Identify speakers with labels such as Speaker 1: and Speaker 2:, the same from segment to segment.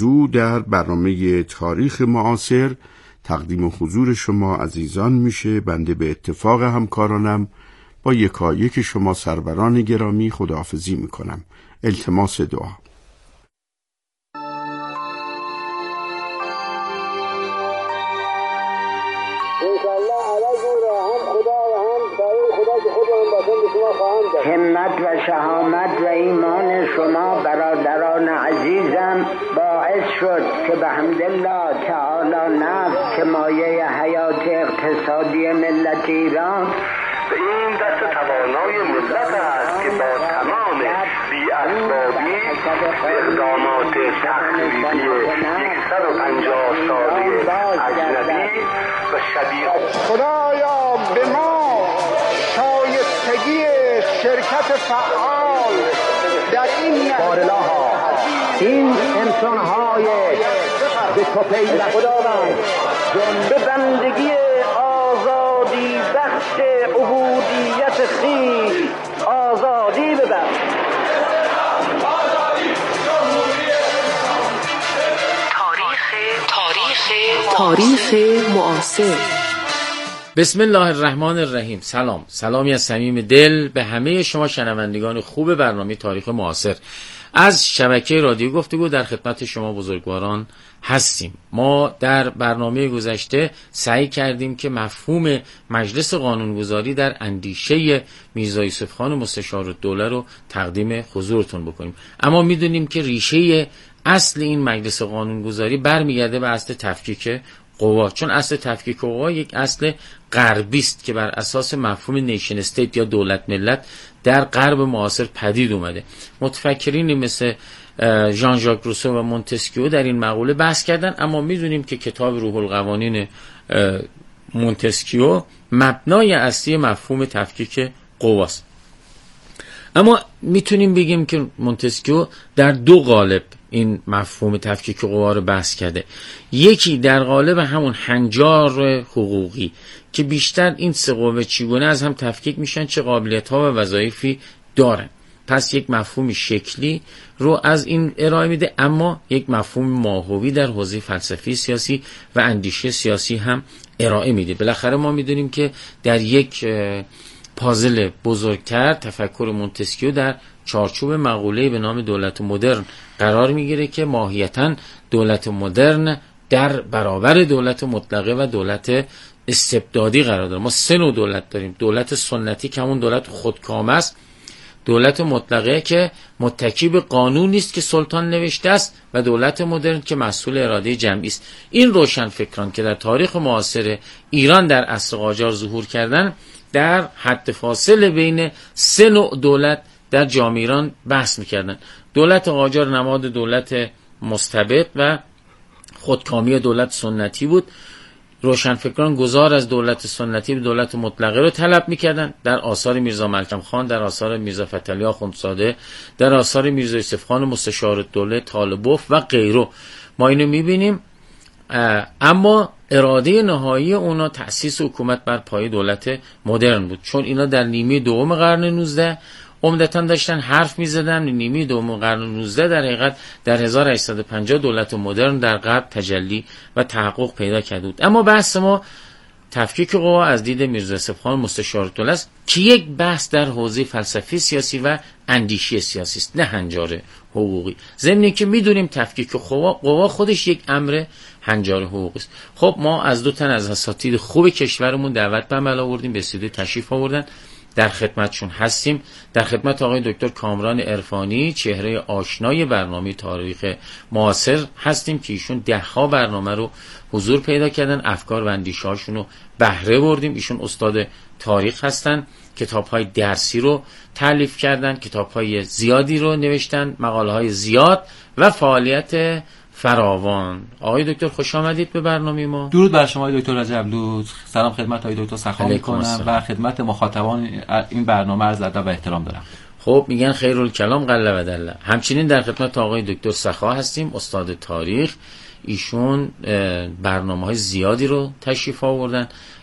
Speaker 1: موضوع در برنامه تاریخ معاصر تقدیم حضور شما عزیزان میشه. بنده به اتفاق همکارانم با یکایک شما سروران گرامی خداحافظی میکنم. التماس دعا.
Speaker 2: همت و شهامت و ایمان شما برادران عزیزم باعث شد که به حمدالله تعالی نفت که مایه حیات اقتصادی ملت ایران
Speaker 3: این دست توانای ملت است که با تمام بی‌اسبابی اقدامات تخریبی 150 ساله اجنبی و شبیه
Speaker 4: خدایا به ما شایستگی شرکت فعال در این
Speaker 2: بارلاها این انسان‌های به تو پیوسته خداوند به بندگی آزادی بخش عبودیت خویش آزادی ببخش.
Speaker 5: تاریخ معاصر.
Speaker 6: بسم الله الرحمن الرحیم. سلامی از صمیم دل به همه شما شنوندگان خوب برنامه تاریخ معاصر از شبکه رادیو گفتگو در خدمت شما بزرگواران هستیم. ما در برنامه گذشته سعی کردیم که مفهوم مجلس قانونگذاری در اندیشه میرزا یوسف خان مستشارالدوله رو تقدیم حضورتون بکنیم، اما میدونیم که ریشه اصل این مجلس قانونگذاری برمیگرده به اصل تفکیک قوا، چون اصل تفکیک قوا یک اصل غربی است که بر اساس مفهوم نیشن استیت یا دولت ملت در غرب معاصر پدید اومده. متفکرین مثل ژان ژاک روسو و مونتسکیو در این مقوله بحث کردن، اما میدونیم که کتاب روح القوانین مونتسکیو مبنای اصلی مفهوم تفکیک قواست. اما میتونیم بگیم که مونتسکیو در دو قالب این مفهوم تفکیک قوا رو بحث کرده. یکی در قالب همون هنجار حقوقی که بیشتر این سه قوه چگونه از هم تفکیک میشن، چه قابلیت‌ها و وظایفی دارن. پس یک مفهوم شکلی رو از این ارائه میده، اما یک مفهوم ماهوی در حوزه فلسفی سیاسی و اندیشه سیاسی هم ارائه میده. بالاخره ما میدونیم که در یک پازل بزرگتر تفکر مونتسکیو در چارچوب مقوله‌ای به نام دولت مدرن قرار میگیره که ماهیتاً دولت مدرن در برابر دولت مطلقه و دولت استبدادی قرار داره. ما سه نوع دولت داریم: دولت سنتی که همون دولت خودکامه است، دولت مطلقه که متکی به قانونی است که سلطان نوشته است، و دولت مدرن که مسئول اراده جمعی است. این روشنفکران که در تاریخ معاصر ایران در عصر قاجار ظهور کردن در حد فاصله بین سه نوع دولت در جامعه ایران بحث میکردن. دولت قاجار نماد دولت مستبد و خودکامی دولت سنتی بود. روشنفکران گذار از دولت سنتی به دولت مطلقه رو طلب میکردن. در آثار میرزا ملکم خان، در آثار میرزا فتحعلی آخوندزاده، در آثار میرزا یوسف خان مستشارالدوله طالبوف و غیره ما اینو میبینیم. اما اراده نهایی اونا تأسیس حکومت بر پای دولت مدرن بود، چون اینا در نیمه دوم قرن 19 عمدتاً داشتن حرف میزدن. نیمه دوم قرن 19 در حقیقت در 1850 دولت مدرن در غرب تجلی و تحقق پیدا کرده بود. اما بحث ما تفکیک قوا از دید میرزا یوسف خان مستشارالدوله است که یک بحث در حوزه فلسفی سیاسی و اندیشه سیاسی است، نه هنجار حقوقی. ضمن که میدونیم تفکیک قوا خودش یک امر هنجار حقوقی است. خب ما از دو تن از اساتید خوب کشورمون دعوت به عمل آوردیم، به استودیو تشریف آوردن، در خدمتشون هستیم. در خدمت آقای دکتر کامران عرفانی، چهره آشنای برنامه تاریخ معاصر هستیم که ایشون ده‌ها برنامه رو حضور پیدا کردن، افکار و اندیشه‌هاشون رو بهره بردیم. ایشون استاد تاریخ هستن، کتاب‌های درسی رو تالیف کردن، کتاب‌های زیادی رو نوشتن، مقاله‌های زیاد و فعالیت فراوان. آقای دکتر خوش آمدید به برنامه ما.
Speaker 7: درود بر شما دکتر رجبلو. سلام خدمت آقای دکتر سخا میکنم و خدمت مخاطبان این برنامه عرض ادب و احترام دارم.
Speaker 6: خب میگن خیرالکلام قل و دله. همچنین در خدمت آقای دکتر سخا هستیم، استاد تاریخ. ایشون برنامه‌های زیادی رو تشریف آوردن.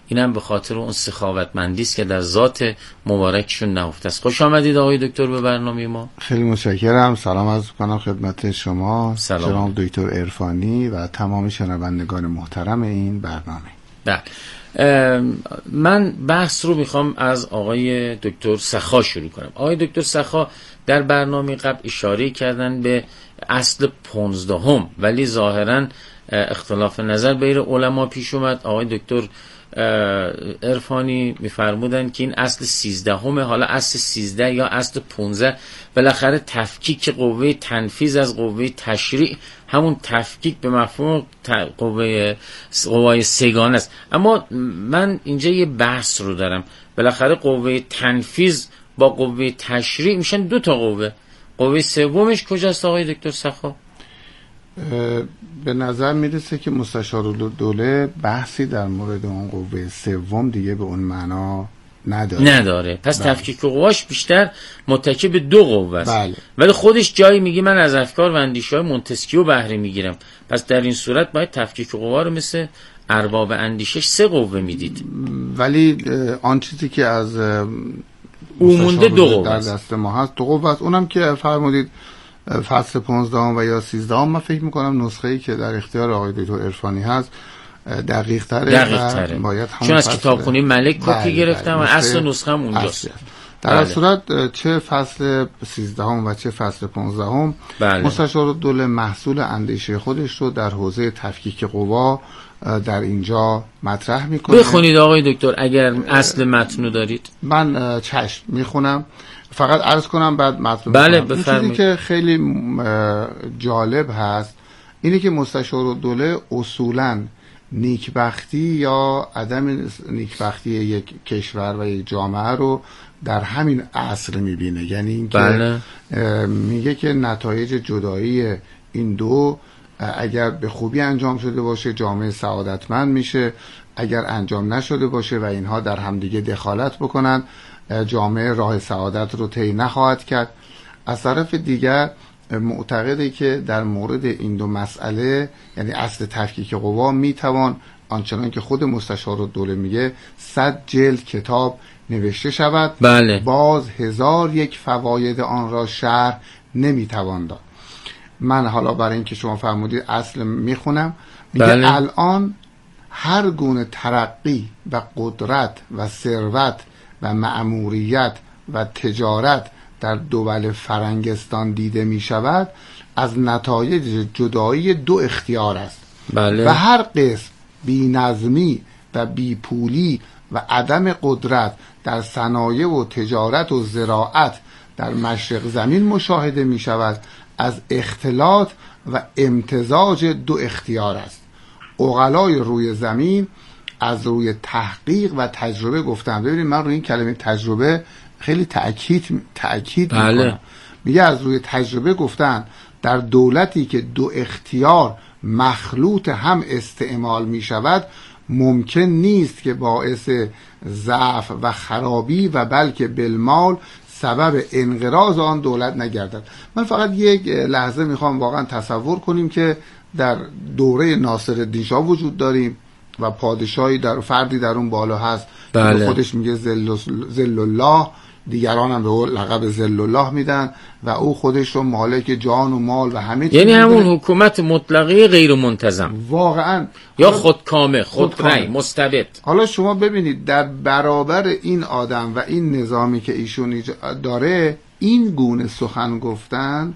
Speaker 6: اینم به خاطر اون سخاوتمندی است که در ذات مبارکشون نهفته است. خوش آمدید آقای دکتر به برنامه ما.
Speaker 8: خیلی متشکرم. سلام عرض می‌کنم خدمت شما
Speaker 6: سلام
Speaker 8: دکتر عرفانی و تمام شنوندگان محترم این برنامه.
Speaker 6: بله، من بحث رو میخوام از آقای دکتر سخا شروع کنم. آقای دکتر سخا در برنامه قبل اشاره کردن به اصل 15، ولی ظاهراً اختلاف نظر بین علما پیش اومد. آقای دکتر عرفانی میفرمودن که این اصل 13، حالا اصل 13 یا اصل 15 بالاخره تفکیک قوه تنفیذ از قوه تشریع، همون تفکیک به مفهوم قوای سگانه است. اما من اینجا یه بحث رو دارم، بالاخره قوه تنفیذ با قوه تشریع میشن 2 تا قوه سومش کجاست آقای دکتر سخا؟
Speaker 8: به نظر میرسه که مستشارالدوله بحثی در مورد اون قوه سوم دیگه به اون معنا نداره.
Speaker 6: پس تفکیک قواش بیشتر متکی به 2 قوه است.
Speaker 8: بله.
Speaker 6: ولی خودش جایی میگه من از افکار و اندیشه‌های مونتسکیو بهره میگیرم. پس در این صورت باید تفکیک قوا رو مثل ارباب اندیشش 3 قوه میدید.
Speaker 8: ولی آن چیزی که از
Speaker 6: مونده 2 قوه
Speaker 8: در دست ما هست 2 قوه است. اونم که فرمودید فصل 15 و یا 13، من فکر میکنم نسخه‌ای که در اختیار آقای دکتر عرفانی هست دقیق تره. باید
Speaker 6: چون از کتابخونه ملک کپی گرفتم و اصل نسخه هم اونجاست.
Speaker 8: در صورت چه فصل 13 و چه فصل 15 مستشارالدوله محصول اندیشه خودش رو در حوزه تفکیک قوا در اینجا مطرح میکنه.
Speaker 6: بخونید آقای دکتر اگر اصل متنو دارید.
Speaker 8: من چشم میخونم، فقط عرض کنم بعد مطلب.
Speaker 6: بله بفرمایید.
Speaker 8: چیزی که خیلی جالب هست اینه که مستشارالدوله اصولاً نیکبختی یا عدم نیکبختی یک کشور و یک جامعه رو در همین اصل میبینه. یعنی اینکه میگه که نتایج جدایی این دو اگر به خوبی انجام شده باشه جامعه سعادتمند میشه، اگر انجام نشده باشه و اینها در همدیگه دخالت بکنن جامعه راه سعادت رو طی نخواهد کرد. از طرف دیگر معتقده که در مورد این 2 مسئله، یعنی اصل تفکیک قوا، میتوان آنچنان که خود مستشارالدوله میگه 100 جلد کتاب نوشته شود.
Speaker 6: بله.
Speaker 8: باز 1001 فواید آن را شرح نمیتوان داد. من حالا برای اینکه شما فرمودید اصل میخونم، میگه
Speaker 6: بله.
Speaker 8: الان هر گونه ترقی و قدرت و ثروت و مأموریت و تجارت در دول فرنگستان دیده می شود از نتایج جدایی 2 اختیار است.
Speaker 6: بله.
Speaker 8: و هر قسم بی نظمی و بی پولی و عدم قدرت در صنایع و تجارت و زراعت در مشرق زمین مشاهده می شود از اختلاط و امتزاج 2 اختیار است. عقلای روی زمین از روی تحقیق و تجربه گفتن. ببینید من روی این کلمه تجربه خیلی تأکید میکنم. میگه از روی تجربه گفتن در دولتی که 2 اختیار مخلوط هم استعمال می شود ممکن نیست که باعث ضعف و خرابی و بلکه بالمال سبب انقراض آن دولت نگردد. من فقط یک لحظه میخوام واقعا تصور کنیم که در دوره ناصرالدین شاه وجود داریم و پادشاهی در فردی در اون بالا هست.
Speaker 6: بله.
Speaker 8: خودش میگه ذل الله، دیگران هم به او لقب ذل الله میدن و او خودش رو مالک جان و مال و همه چیز،
Speaker 6: یعنی همون حکومت مطلقه غیر منتظم
Speaker 8: واقعا،
Speaker 6: یا خودکامه، خودرأی، مستبد.
Speaker 8: حالا شما ببینید در برابر این آدم و این نظامی که ایشون داره این گونه سخن گفتن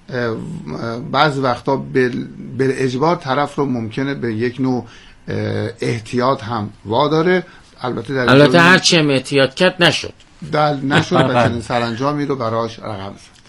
Speaker 8: بعض وقتا به اجبار طرف رو ممکنه به یک نوع احتیاط هم واداره.
Speaker 6: البته هرچی هم احتیاط کرد نشد
Speaker 8: و چنین سرانجامی رو براش رقم زد.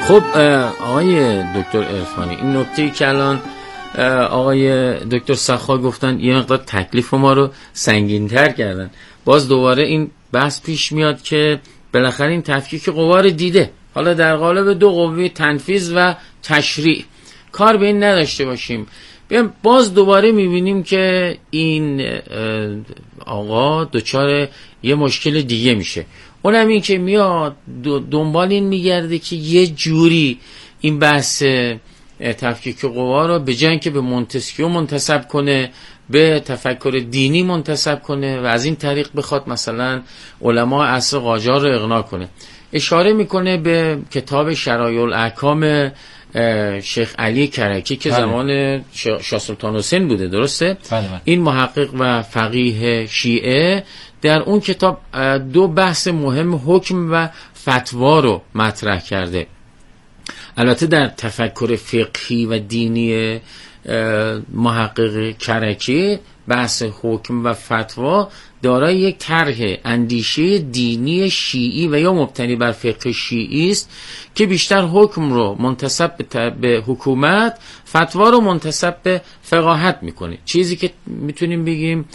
Speaker 6: خب آقای دکتر عرفانی، این نکته‌ای که الان آقای دکتر سخا گفتن یه مقدار تکلیف ما رو سنگین‌تر کردن. باز دوباره این بحث پیش میاد که بالاخره این تفکیک قوا رو دیده، حالا در قالب دو قوه تنفیذ و تشریع کار به این نداشته باشیم. بیام باز دوباره میبینیم که این آقا دچار یه مشکل دیگه میشه، اونم این که میاد دنبال این میگرده که یه جوری این بحث تفکیک قوا رو به جای اینکه به مونتسکیو منتسب کنه، به تفکر دینی منتسب کنه و از این طریق بخواد مثلا علما عصر قاجار رو اقناع کنه. اشاره میکنه به کتاب شرایع الاحکام شیخ علی کرکی که زمان شاه سلطان حسین بوده، درسته؟
Speaker 7: بله.
Speaker 6: این محقق و فقیه شیعه در اون کتاب دو بحث مهم حکم و فتوا رو مطرح کرده. البته در تفکر فقهی و دینی محقق کرکی بحث حکم و فتوا دارای یک طرح اندیشه دینی شیعی و یا مبتنی بر فقه شیعی است که بیشتر حکم رو منتسب به حکومت، فتوا رو منتسب به فقاهت میکنه. چیزی که میتونیم بگیم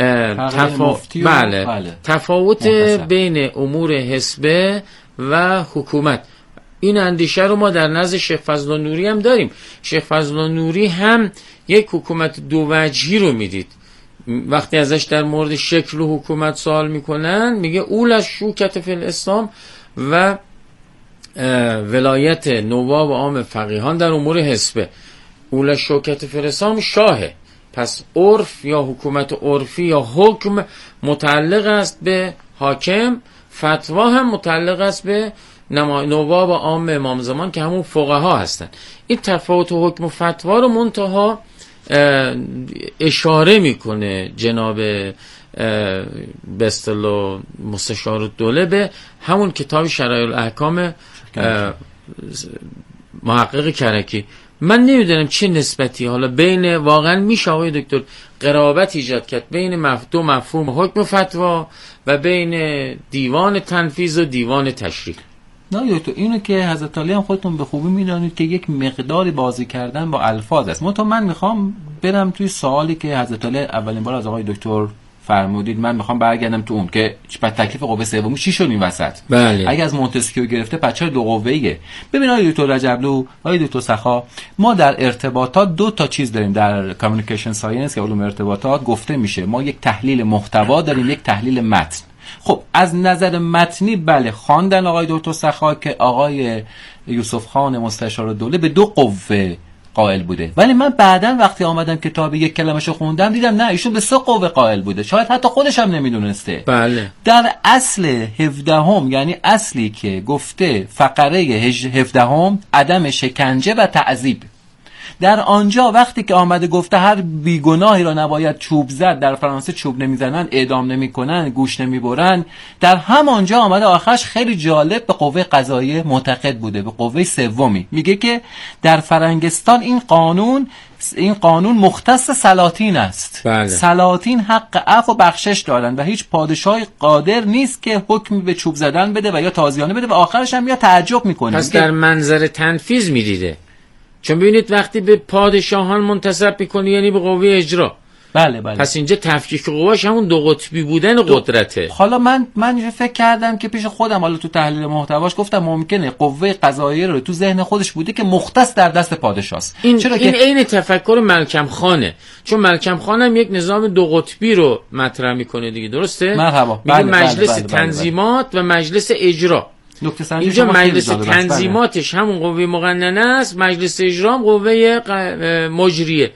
Speaker 6: تفاوت بین امور حسبه و حکومت. این اندیشه رو ما در نزد شیخ فضل نوری هم داریم. شیخ فضل نوری هم یک حکومت دو وجهی رو میدید. وقتی ازش در مورد شکل و حکومت سوال میکنن میگه اول از شوکت فی الاسلام و ولایت نواب عام فقیهان در امور حسبه. اول از شوکت فی الاسلام شاهه، پس عرف یا حکومت عرفی یا حکم متعلق است به حاکم، فتوا هم متعلق است به نواب عام امام زمان که همون فقها هستن. این تفاوت حکم و فتوا رو منتها اشاره میکنه جناب به اصطلاح مستشار الدوله به همون کتاب شرایع الاحکام محقق کرکی. من نمیدونم چه نسبتی حالا بین، واقعا میشه آقای دکتر قرابت ایجاد کرد بین دو مفهوم حکم و فتوا و بین دیوان تنفیذ و دیوان تشریع.
Speaker 7: نه دکتر، اینو که حضرت علی هم خودتون به خوبی میدونید که یک مقداری بازی کردن با الفاظ است. من میخوام برم توی سوالی که حضرت علی اولین بار از آقای دکتر فرمودید، من میخوام برگردم تو اون که تکلیف قوه سومی چی شد این وسط.
Speaker 6: بله.
Speaker 7: اگه از مونتسکیو گرفته پچه دو قوه‌ایه. ببین آقای دکتر رجبلو، آقای دکتر سخا، ما در ارتباطات دو تا چیز داریم. در کامیونیکیشن ساینس که علوم ارتباطات گفته میشه ما یک تحلیل محتوا داریم، یک تحلیل متن. خب از نظر متنی بله خواندن آقای دکتر سخا که آقای یوسف خان مستشار الدوله به دو قوه قائل بوده، ولی من بعداً وقتی آمدم کتاب یک کلمه‌شو خوندم دیدم نه، ایشون به 3 قوه قائل بوده، شاید حتی خودش هم نمیدونسته.
Speaker 6: بله.
Speaker 7: در اصل 17 یعنی اصلی که گفته فقره 17 عدم شکنجه و تعذیب، در آنجا وقتی که آمده گفته هر بیگناهی را نباید چوب زد، در فرانسه چوب نمیزنن، اعدام نمیکنن، گوش نمیبرن، در همانجا آمده آخرش خیلی جالب به قوه قضاییه معتقد بوده، به قوه سومی. میگه که در فرنگستان این قانون مختص سلاطین است.
Speaker 6: بله.
Speaker 7: سلاطین حق عفو و بخشش دارن و هیچ پادشاهی قادر نیست که حکمی به چوب زدن بده و یا تازیانه بده و آخرش هم یا تعجب میکنه.
Speaker 6: پس در منظر تنفیذ میدیده، چون ببینید وقتی به پادشاهان منتسب میکنی یعنی به قوه اجرا.
Speaker 7: بله.
Speaker 6: پس اینجا تفکیک قواش همون دو قطبی بودن قدرته.
Speaker 7: حالا من فکر کردم که پیش خودم حالا تو تحلیل محتواش گفتم ممکنه قوه قضاییه رو تو ذهن خودش بوده که مختص در دست پادشاست.
Speaker 6: این عین تفکر ملکم خانه، چون ملکم خان هم یک نظام دو قطبی رو مطرح میکنه دیگه، درسته؟
Speaker 7: مرحبا.
Speaker 6: میگه مجلس تنظیمات و مجلس اجرا. اینجا مجلس تنظیماتش همون قوه مقننه است، مجلس اجرا هم قوه مجریه.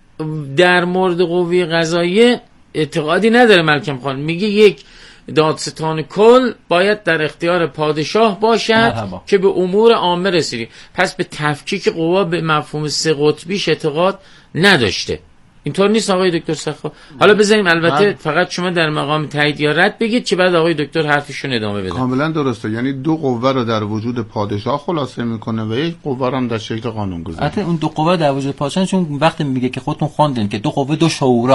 Speaker 6: در مورد قوه قضاییه اعتقادی نداره ملکم خان، میگه یک دادستان کل باید در اختیار پادشاه باشد که به امور عامه رسیدی. پس به تفکیک قوا به مفهوم 3 قطبیش اعتقاد نداشته. اینطور نیست آقای دکتر سخا؟ حالا بذاریم البته فقط شما در مقام تایید یا رد بگید که بعد آقای دکتر حرفشون ادامه بدن.
Speaker 8: کاملا درسته، یعنی 2 قوه رو در وجود پادشاه خلاصه میکنه و یک قوه رو هم در شکل قانونگذاری.
Speaker 7: البته اون 2 قوه در وجود پادشاه، چون وقتی میگه که خودتون خواندین که 2 قوه 2 شورا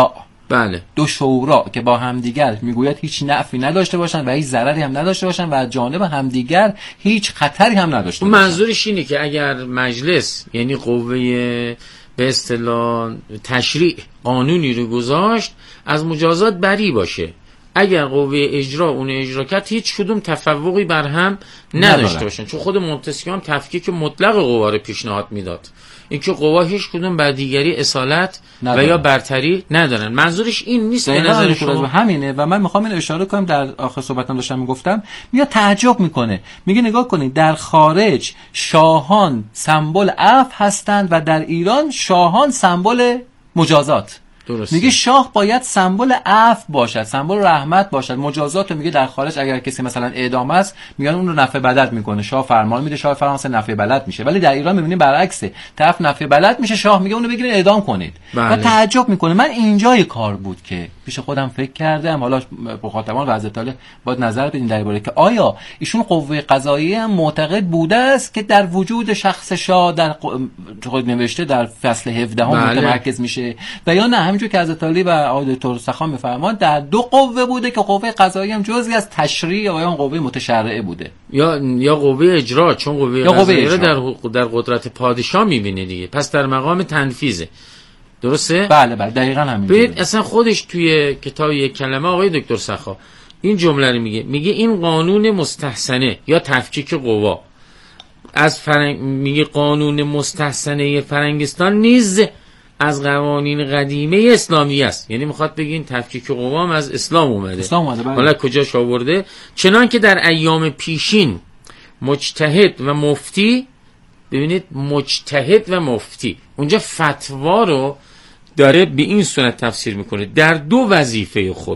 Speaker 6: بله.
Speaker 7: دو شورا که با همدیگر میگوید هیچ نفعی نداشته باشن و هیچ ضرری هم نداشته باشن و از جانب همدیگر هیچ خطری هم نداشته باشن.
Speaker 6: منظورش اینه که اگر مجلس یعنی قوه به اصطلاح تشریع قانونی رو گذاشت از مجازات بری باشه، اگر قوه اجرا اون اجرا کرد هیچ کدوم تفوقی بر هم نداشته باشن، چون خود مونتسکیو هم تفکیک مطلق قوا رو پیشنهاد میداد، اینکه قوا هیچ کدوم بر دیگری اصالت و یا برتری ندارن. منظورش این نیست به نظر شما؟
Speaker 7: همینه و من میخوام این اشاره کنم، در آخر صحبتم داشتم میگفتم، میاد تعجب میکنه، میگه نگاه کنید در خارج شاهان سمبل عفو هستند و در ایران شاهان سمبل مجازات.
Speaker 6: درسته.
Speaker 7: میگه شاه باید سمبل عفو باشد، سمبل رحمت باشد. مجازات رو میگه در خارج اگر کسی مثلا اعدام است میگن اون رو نفع بلد میکنه، شاه فرمان میده، شاه فرانسه نفع بلد میشه، ولی در ایران میبینیم برعکسه، طرف نفع بلد میشه، شاه میگه اونو بگیرین اعدام کنید. و تعجب میکنه. من اینجای کار بود که پیش خودم فکر کردم، حالا مخاطبان و حضرت باید نظر بدین درباره که آیا ایشون قوه قضاییه هم معتقد بوده است که در وجود شخص شاه در خود نوشته در فصل 17 متمرکز میشه و یا نه همونجور که حضرت علی و آقای دکتر سخا میفرمان در دو قوه بوده که قوه قضاییه هم جزئی از تشریع و یا قوه متشرعه بوده
Speaker 6: یا قوه اجرا، چون قوه قضاییه در قدرت پادشاه میبینه دیگه، پس در مقام تنفیذه. درسته؟
Speaker 7: بله دقیقاً همینجوریه.
Speaker 6: ببین اصلا خودش توی کتاب یک کلمه آقای دکتر سخا این جمله رو میگه این قانون مستحسنه یا تفکیک قوا از میگه قانون مستحسنه فرنگستان نیز از قوانین قدیمه اسلامی است. یعنی میخواد بگین تفکیک قوا هم از اسلام اومده. حالا کجاش آورده؟ چنان که در ایام پیشین مجتهد و مفتی، ببینید مجتهد و مفتی اونجا فتوا رو داره به این صورت تفسیر میکنه، در دو وظیفه خود،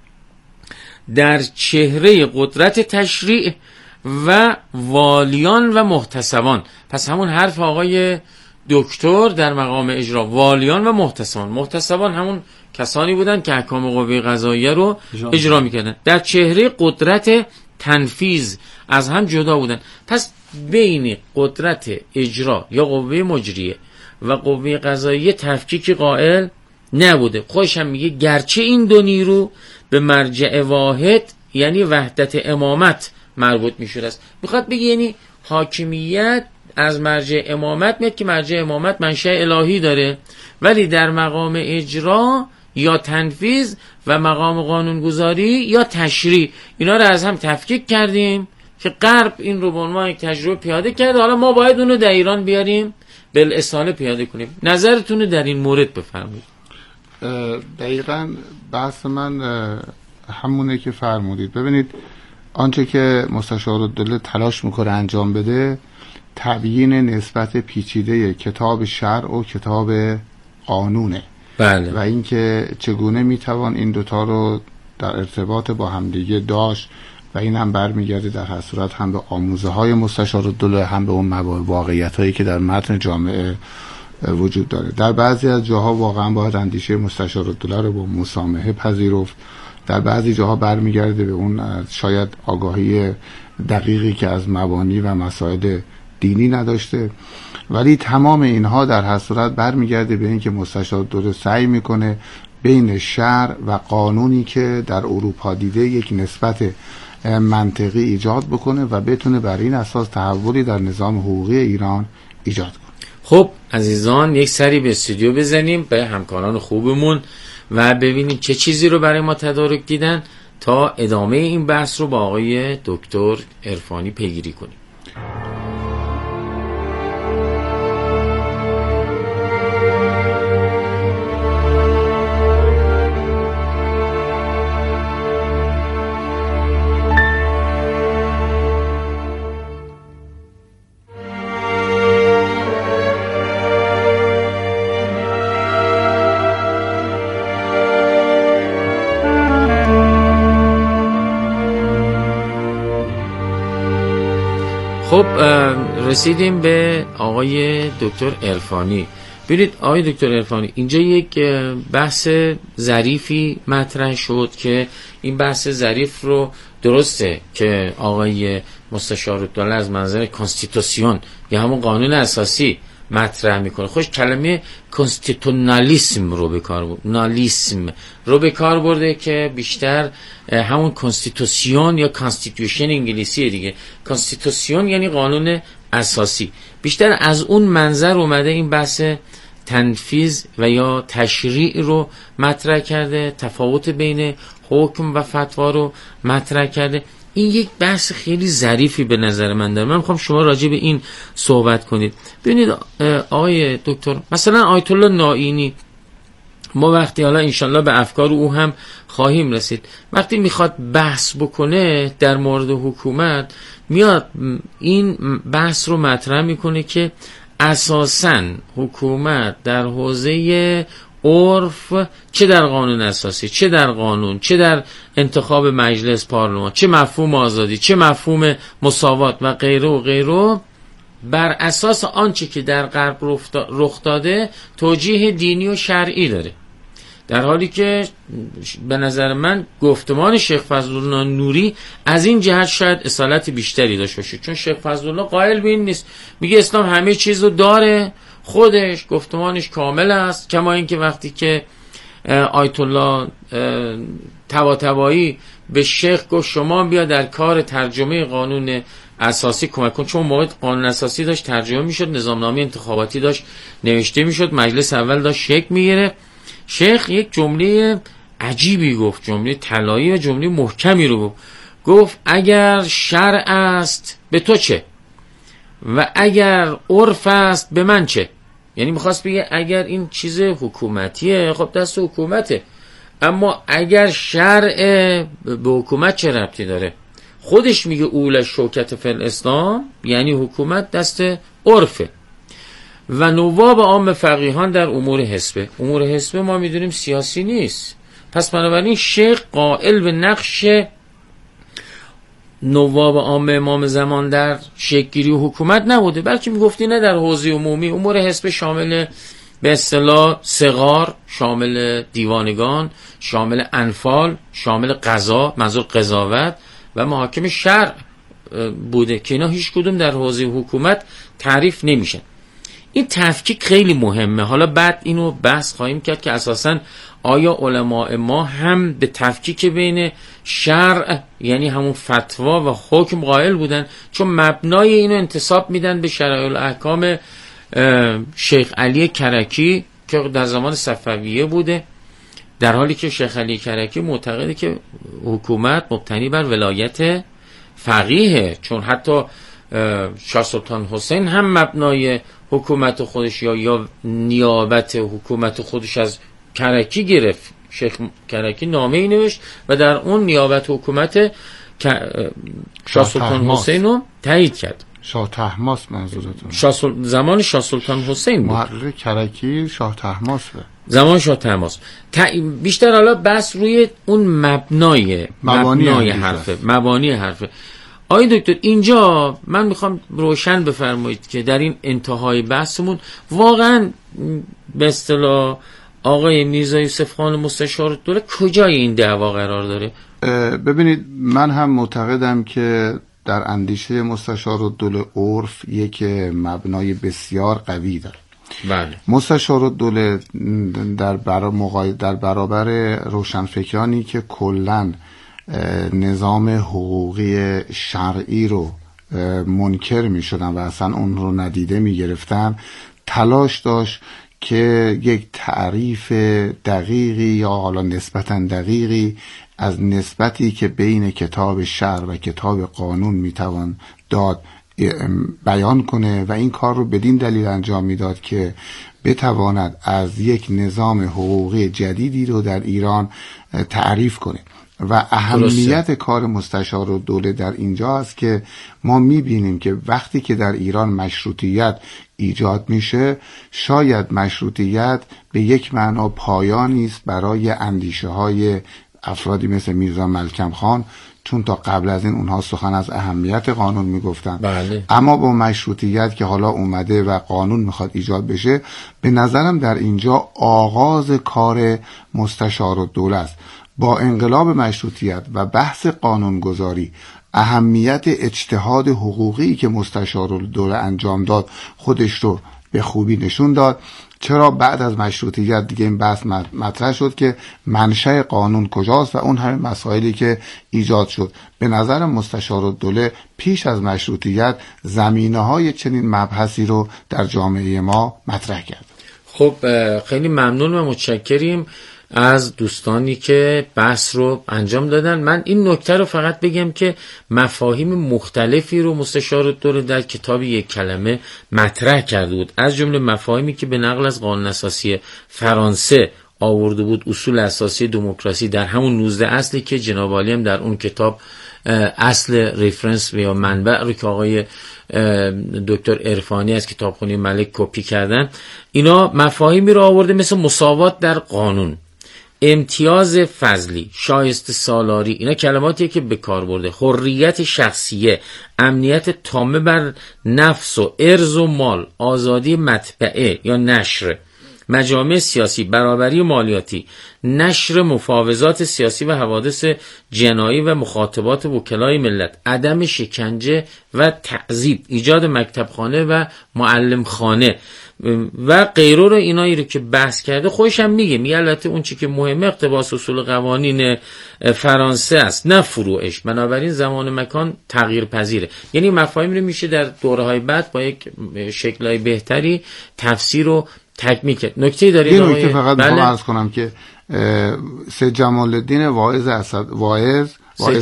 Speaker 6: در چهره قدرت تشریع و والیان و محتسبان. پس همون حرف آقای دکتر در مقام اجرا، والیان و محتسبان همون کسانی بودن که احکام قوه قضاییه رو اجرا میکردن، در چهره قدرت تنفیذ از هم جدا بودن. پس بین قدرت اجرا یا قوه مجریه و قوه قضاییه تفکیک قائل نبوده. خودش هم میگه گرچه این دو نیرو به مرجع واحد یعنی وحدت امامت مربوط میشود است. میخواد بگه یعنی حاکمیت از مرجع امامت میاد که مرجع امامت منشأ الهی داره، ولی در مقام اجرا یا تنفیذ و مقام قانونگذاری یا تشریع اینا رو از هم تفکیک کردیم که غرب این رو به عنوان یک تجربه پیاده کرده، حالا ما باید اونو در ایران بیاریم بالاصاله پیاده کنیم. نظرتون رو در این مورد بفرمایید.
Speaker 8: دقیقاً بحث من همونه که فرمودید. ببینید آنچه که مستشارالدوله تلاش میکنه انجام بده تبیین نسبت پیچیده کتاب شرع و کتاب قانونه.
Speaker 6: بله.
Speaker 8: و اینکه چگونه میتوان این دوتا رو در ارتباط با همدیگه داشت و این هم برمیگرده در هر صورت هم به آموزه های مستشارالدوله هم به اون واقعیت هایی که در متن جامعه وجود داره. در بعضی از جاها واقعا باید اندیشه مستشارالدوله رو با مسامحه پذیرفت، در بعضی جاها برمیگرده به اون شاید آگاهی دقیقی که از مبانی و مسائل دینی نداشته، ولی تمام اینها در هر صورت برمیگرده به این که مستشارالدوله سعی میکنه بین شرع و قانونی که در اروپا دیده یک نسبت منطقی ایجاد بکنه و بتونه بر این اساس تحولی در نظام حقوقی ایران ایجاد کنه.
Speaker 6: خب عزیزان یک سری به استودیو بزنیم به همکاران خوبمون و ببینیم چه چیزی رو برای ما تدارک دیدن تا ادامه این بحث رو با آقای دکتر عرفانی پیگیری کنیم. خب رسیدیم به آقای دکتر عرفانی. ببینید آقای دکتر عرفانی اینجا یک بحث ظریفی مطرح شد که این بحث ظریف رو درسته که آقای مستشارالدوله از منظر کانستیتوسیون یا همون قانون اساسی مطرح میکنه. خوش کلمه کنستیتونالیسم رو به کار برده، نالیسم رو به کار برده که بیشتر همون کنستیتوسیون یا کانستیتوشن انگلیسی دیگه. کانستیتوسیون یعنی قانون اساسی. بیشتر از اون منظر اومده این بحث تنفیذ و یا تشریع رو مطرح کرده، تفاوت بین حکم و فتوا رو مطرح کرده. این یک بحث خیلی ظریفی به نظر من داره. من میخوام شما راجع به این صحبت کنید. ببینید آقای دکتر، مثلا آیت الله نائینی، ما وقتی حالا انشالله به افکار او هم خواهیم رسید، وقتی میخواد بحث بکنه در مورد حکومت، میاد این بحث رو مطرح میکنه که اساساً حکومت در حوزه عرف، چه در قانون اساسی، چه در قانون، چه در انتخاب مجلس پارلمان، چه مفهوم آزادی، چه مفهوم مساوات و غیره و غیره، بر اساس آنچه که در غرب رخ داده توجیه دینی و شرعی داره. در حالی که به نظر من گفتمان شیخ فضلالله نوری از این جهت شاید اصالت بیشتری داشته باشه، چون شیخ فضلالله قائل به این نیست، میگه اسلام همه چیز رو داره، خودش گفتمانش کامل است. کما اینکه وقتی که آیت الله طباطبایی به شیخ گفت شما بیا در کار ترجمه قانون اساسی کمک کن، چون موقع قانون اساسی داشت ترجمه میشد، نظامنامه انتخاباتی داشت نوشته میشد، مجلس اول داشت شکل میگیره، شیخ یک جمله عجیبی گفت، جمله طلایی و جمله محکمی رو گفت اگر شرع است به تو چه و اگر عرف است به من چه. یعنی میخواست بگه اگر این چیز حکومتیه خب دست حکومته، اما اگر شرع به حکومت چه ربطی داره؟ خودش میگه اول شوکت فی الاسلام، یعنی حکومت دست عرفه. و نواب عام فقیهان در امور حزبه، امور حزبه ما میدونیم سیاسی نیست، پس بنابراین شیخ قائل به نقش نواب عام امام زمان در شکل‌گیری و حکومت نبوده، بلکه میگفتی نه در حوزه عمومی. امور حزب شامل به اصطلاح صغار، شامل دیوانگان، شامل انفال، شامل قضا، منظور قضاوت و محاکم شرع بوده که اینا هیچ کدوم در حوزه حکومت تعریف نمیشن. این تفکیک خیلی مهمه. حالا بعد اینو بحث خواهیم کرد که اساساً آیا علماء ما هم به تفکیک بین شرع یعنی همون فتوا و حکم قائل بودن؟ چون مبنای اینو انتساب میدن به شرایع الاحکام شیخ علی کرکی که در زمان صفویه بوده، در حالی که شیخ علی کرکی معتقده که حکومت مبتنی بر ولایت فقیهه، چون حتی شاه سلطان حسین هم مبنای حکومت خودش یا نیابت حکومت خودش از کرکی گرفت. شیخ کرکی نامه ای نوشت و در اون نیابت حکومت شاه سلطان حسین رو تایید کرد.
Speaker 8: شاه طهماسب منظورتون؟
Speaker 6: زمان شاه سلطان حسین بود.
Speaker 8: محقق کرکی شاه طهماسب،
Speaker 6: زمان شاه طهماسب. بیشتر حالا بس روی اون مبنای حرفه. آقای دکتر، اینجا من میخوام روشن بفرمایید که در این انتهای بحثمون واقعا به اصطلاح آقای میرزا یوسف خان مستشار دوله کجای این دعوا قرار داره؟
Speaker 8: ببینید، من هم معتقدم که در اندیشه مستشارالدوله عرف یک مبنای بسیار قوی داره.
Speaker 6: بله.
Speaker 8: مستشارالدوله در برابر روشنفکرانی که کلاً نظام حقوقی شرعی رو منکر می شدن و اصلا اون رو ندیده می گرفتن، تلاش داشت که یک تعریف دقیقی یا حالا نسبتاً دقیقی از نسبتی که بین کتاب شرع و کتاب قانون می توان داد بیان کنه و این کار رو بدین دلیل انجام می داد که بتواند از یک نظام حقوقی جدیدی رو در ایران تعریف کنه. و اهمیت کار مستشارالدوله در اینجا است که ما میبینیم که وقتی که در ایران مشروطیت ایجاد میشه، شاید مشروطیت به یک معنا پایانی است برای اندیشه های افرادی مثل میرزا ملکم خان، چون تا قبل از این اونها سخن از اهمیت قانون میگفتن.
Speaker 6: بله.
Speaker 8: اما با مشروطیت که حالا اومده و قانون میخواد ایجاد بشه، به نظرم در اینجا آغاز کار مستشارالدوله است. با انقلاب مشروطیت و بحث قانونگذاری، اهمیت اجتهاد حقوقی که مستشارالدوله انجام داد خودش رو به خوبی نشون داد. چرا بعد از مشروطیت دیگه این بحث مطرح شد که منشأ قانون کجاست و اون همه مسائلی که ایجاد شد. به نظر مستشارالدوله پیش از مشروطیت زمینه‌های چنین مبحثی رو در جامعه ما مطرح کرد.
Speaker 6: خب خیلی ممنون و متشکریم از دوستانی که بحث رو انجام دادن. من این نکته رو فقط بگم که مفاهیم مختلفی رو مستشارالدوله در کتاب یک کلمه مطرح کرده بود، از جمله مفاهیمی که به نقل از قانون اساسی فرانسه آورده بود، اصول اساسی دموکراسی در همون 19 اصلی که جناب عالی هم در اون کتاب اصل ریفرنس یا منبع رو که آقای دکتر عرفانی از کتابخانه ملک کپی کردن، اینا مفاهیمی رو آورده مثل مساوات در قانون، امتیاز فضلی، شایسته سالاری، اینا کلماتیه که به کار برده، حریت شخصیه، امنیت تامه بر نفس و ارز و مال، آزادی مطبعه یا نشر، مجامع سیاسی، برابری مالیاتی، نشر مفاوضات سیاسی و حوادث جنایی و مخاطبات وکلای ملت، عدم شکنجه و تعذیب، ایجاد مکتبخانه و معلمخانه و غیره رو، اینایی رو که بحث کرده خودش هم میگه البته اون چی که مهمه اقتباس اصول قوانین فرانسه است نه فروعش، بنابراین زمان و مکان تغییر پذیره. یعنی مفاهیم رو میشه در دوره‌های بعد با یک شکل‌های بهتری تفسیر و تکمیل کرد. نکته دارید آقای؟
Speaker 8: یه نکته فقط میخوام عرض کنم که سید جمال الدین واعظ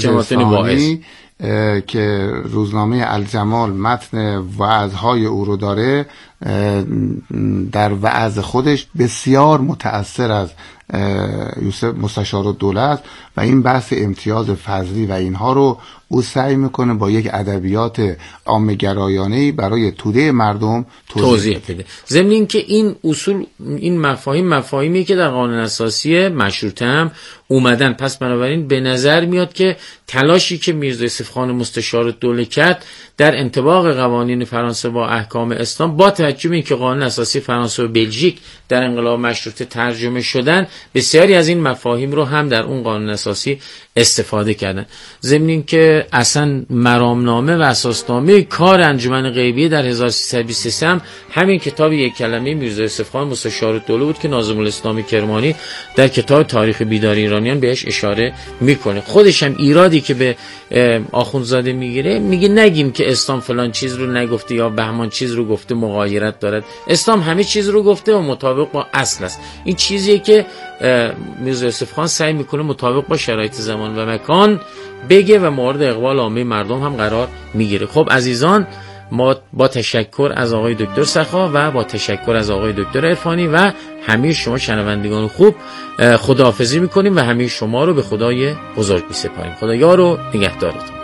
Speaker 8: که روزنامه الجمال متن وعظهای او رو داره، در وعظ خودش بسیار متأثر از یوسف مستشارالدوله است و این بحث امتیاز فضلی و اینها رو او سعی میکنه با یک ادبیات عامه‌گرایانه‌ای برای توده مردم توضیح بده.
Speaker 6: ضمن این که این اصول، این مفاهیمی که در قانون اساسی مشروطه هم اومدن، پس بنابراین به نظر میاد که تلاشی که میرزا یوسف خان مستشارالدوله کرد در انطباق قوانین فرانسه با احکام اسلام، با توجه به اینکه قانون اساسی فرانسه و بلژیک در انقلاب مشروطه ترجمه شدن، بسیاری از این مفاهیم رو هم در اون قانون اساسی استفاده کردن. ضمن این که اصلا مرامنامه و اساسنامه کار انجمن غیبیه در 1323 هم همین کتاب یک کلمه میرزا یوسف خان مستشارالدوله بود که ناظم الاسلام کرمانی در کتاب تاریخ بیداری ایرانیان بهش اشاره میکنه. خودش هم ایرادی که به آخوندزاده میگیره، میگه نگیم که اسلام فلان چیز رو نگفته یا بهمان چیز رو گفته، مغایرت دارد. اسلام همه چیز رو گفته و مطابق با اصل است. این چیزیه که میرزا یوسف خان سعی میکنه مطابق با شرایط زمان و مکان بگه و مورد اقبال عامه مردم هم قرار میگیره. خب عزیزان، ما با تشکر از آقای دکتر سخا و با تشکر از آقای دکتر عرفانی و همه شما شنوندگان خوب خداحافظی میکنیم و همه شما رو به خدای بزرگ میسپاریم. خدا یار و نگهدارتون.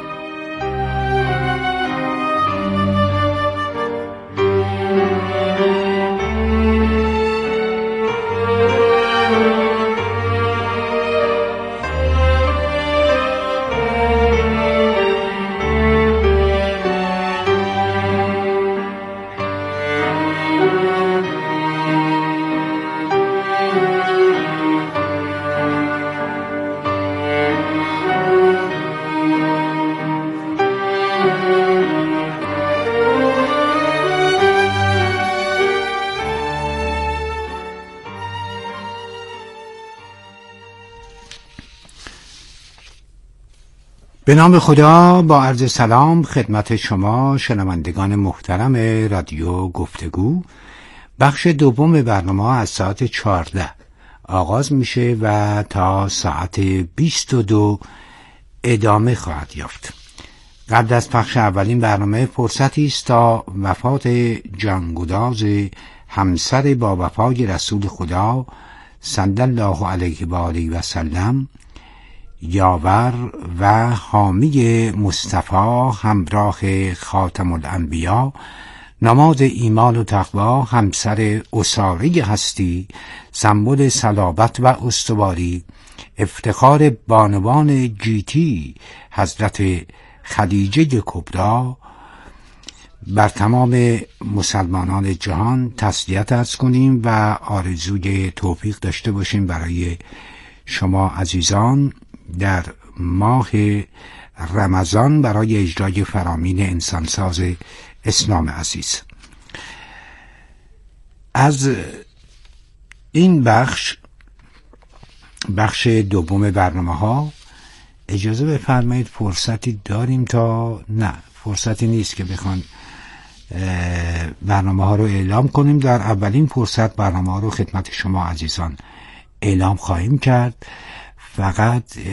Speaker 9: به نام خدا، با عرض سلام خدمت شما شنوندگان محترم رادیو گفتگو. بخش دوم برنامه از ساعت 14 آغاز میشه و تا ساعت 22 ادامه خواهد یافت. قبل از پخش اولین برنامه فرصتی است تا وفات جانگداز همسر با وفای رسول خدا صلی الله علیه و آله و سلم، یاور و حامی مصطفی همراه خاتم الانبیا، نماد ایمان و تقوا، همسر اساره هستی، سمبل صلابت و استواری، افتخار بانوان جیتی حضرت خدیجه کبری، بر تمام مسلمانان جهان تسلیت عرض کنیم و آرزوی توفیق داشته باشیم برای شما عزیزان در ماه رمضان برای اجرای فرامین انسانساز اسلام عزیز. از این بخش دوم برنامه ها اجازه بفرمایید فرصتی داریم تا نه فرصتی نیست که بخوان برنامه ها رو اعلام کنیم. در اولین فرصت برنامه ها رو خدمت شما عزیزان اعلام خواهیم کرد. فقط